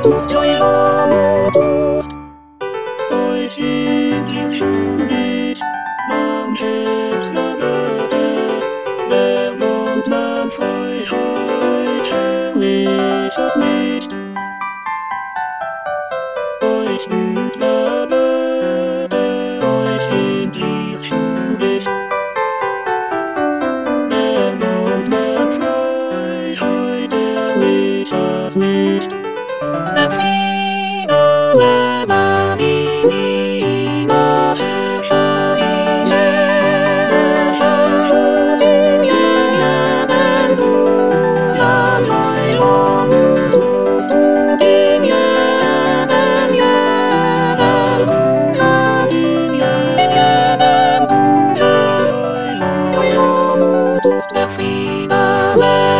Modus, Joy-Modus. Euch sind es schuldig, manches Labette. Wer wohnt man euch heute, ich es nicht. Euch lügt Labette, euch sind es schuldig. Wer wohnt man euch heute, ich es nicht.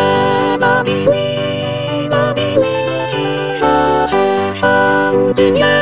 Dunia